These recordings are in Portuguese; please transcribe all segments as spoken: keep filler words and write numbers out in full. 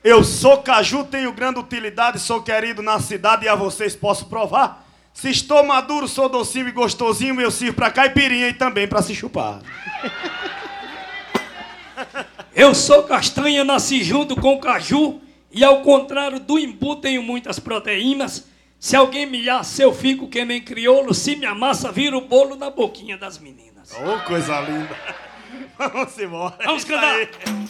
Eu sou caju, tenho grande utilidade, sou querido na cidade e a vocês posso provar. Se estou maduro, sou docinho e gostosinho, eu sirvo pra caipirinha e também pra se chupar. Eu sou castanha, nasci junto com o caju e ao contrário do imbu tenho muitas proteínas. Se alguém me assa, eu fico que nem crioulo, se me amassa, vira o bolo na boquinha das meninas. Oh, coisa linda. Vamos embora. Vamos cantar.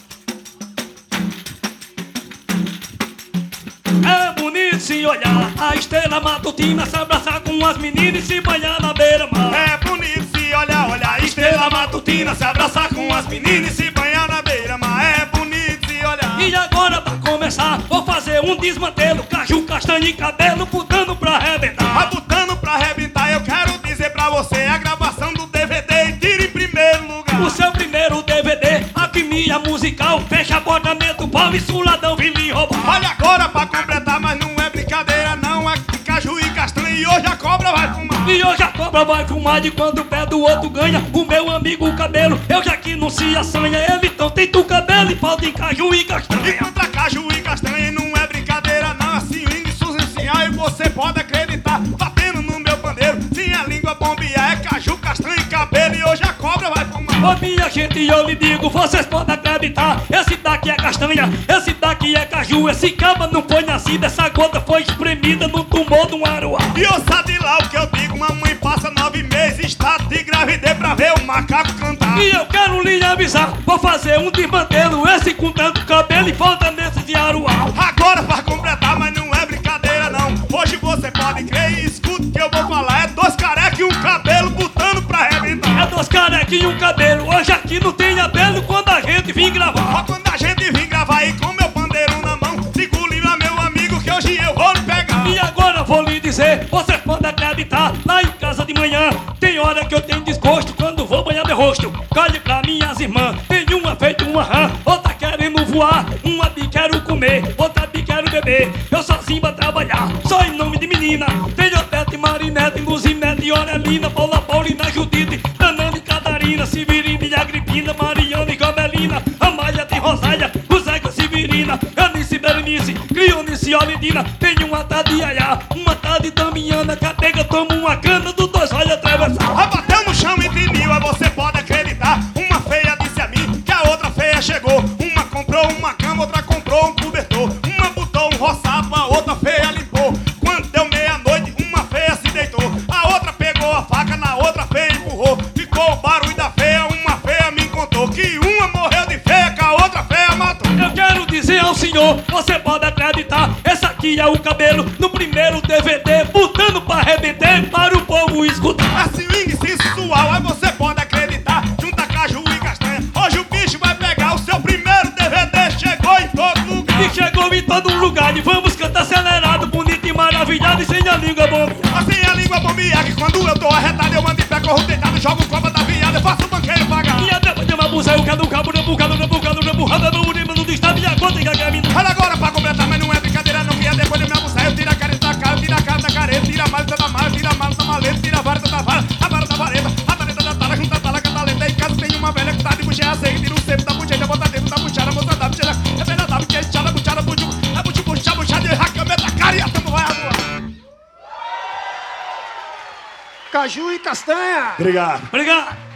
É bonito se olhar a estrela matutina, se abraçar com as meninas e se banhar na beira-mar. É bonito se olhar, olhar a estrela matutina, se abraçar com as meninas e se banhar na beira-mar. É bonito se olhar. E agora pra começar, vou fazer um desmantelo, caju, castanha e cabelo, botando pra arrebentar. Ah, botando pra arrebentar, eu quero dizer pra você a gravação do D V D e tira em primeiro lugar. O seu primeiro D V D, Alquimia Musical, fecha a porta, mete o pau e suladão vim lhe roubar. Olha agora pra completar, mas não é brincadeira não, é caju e castanha e hoje a cobra vai fumar. E hoje a cobra vai fumar de quando o pé do outro ganha. O meu amigo o cabelo, eu já que não se assanha. Ele então tem tu cabelo e falta em caju e castanha. E contra caju e castanha não é brincadeira não, assim lindo e sucencial e você pode acreditar. Batendo no meu pandeiro, se a língua bombear, é caju, castanha e cabelo e hoje a cobra vai fumar. Ô minha gente, eu lhe digo, vocês podem acreditar. Esse daqui é castanha, esse daqui é caju. Esse caba não foi nascido, essa gota foi espremida no tumor de um aruá. E eu sabe lá o que eu digo, mamãe passa nove meses, está de gravidez pra ver o macaco cantar. E eu quero lhe avisar, vou fazer um desmantelo, esse com tanto cabelo e falta nesse de aruá. Agora pra completar, mas não é brincadeira não, hoje você pode crer e escuta o que eu vou falar. É dois carecas e um cabelo botando pra arrebentar. É dois carecas e um cabelo, hoje aqui não tem abelo quando a gente vir gravar. Ó, quando a gente vir gravar aí com meu pandeiro na mão, segure lá meu amigo que hoje eu vou lhe pegar. E agora vou lhe dizer, vocês podem acreditar, lá em casa de manhã tem hora que eu tenho desgosto quando vou banhar meu rosto. Colhe pra minhas irmãs, tem uma feito uma rã, outra querendo voar, uma bi quero comer, outra bi quero beber. Eu sozinho pra trabalhar, só em nome de menina. Tem Odete, Marinete, Luzinete, Orelina, Paula, Paulina, Judite, Danana e Catarina, Severina e Agripina, Mariana e Gabelina, Amália de Rosália, Josega, Severina, Anice, Berenice, Clionice e Olidina. Tem uma tá de Iaiá, uma tá de Damiana, Catega toma uma cana dos dois olhos atravessar. Ah, bateu no chão e tiniu, aí você pode acreditar. Uma feia disse a mim que a outra feia chegou. Uma comprou uma cama, outra comprou um cobertor. Uma botou um roçado, a outra feia limpou. Quando deu meia-noite, uma feia se deitou. A outra pegou a faca, na outra feia empurrou. Ficou o barulho da feia, uma feia me contou que uma morreu de feia, que a outra feia matou. Eu quero dizer ao senhor, você pode acreditar, esse aqui é o cabelo no primeiro D V D, botando pra arrebentar para o povo escutar. A swing sensual, aí você pode acreditar, junta caju e castanha, hoje o bicho vai pegar. O seu primeiro D V D chegou em todo lugar. E chegou em todo lugar, e vamos cantar acelerado, bonito e maravilhado, e sem a língua bombear. Assim a língua bombear, que quando eu tô arretado eu ando em pé, corro deitado, jogo copa da viada, eu faço o banqueiro pagar. E até de uma buza, eu quero um cabo, no bucado, no bucado, no burrada, no urima, no estado, e a conta que a mina. Olha agora pra completar, mas não é brincadeira não, que é depois de me abusar, eu tiro a careta da cara, tiro a cara da careta, tiro a maleta da mala, tiro a maleta da maleta, tiro a vareta da vara, a vara da vareta, a tareta da tala, junta a tala com a talenta. Em casa tem uma velha que tá de bucheia seca, tira o cepo da bucheia, bota dentro da buchara, moça da bucheia, é velha da bucheia, tchala, buchara, buchu, é buchu, bucha, bucha, de racameta da cara e a tampa vai voar. Caju e castanha. Obrigado. Obrigado.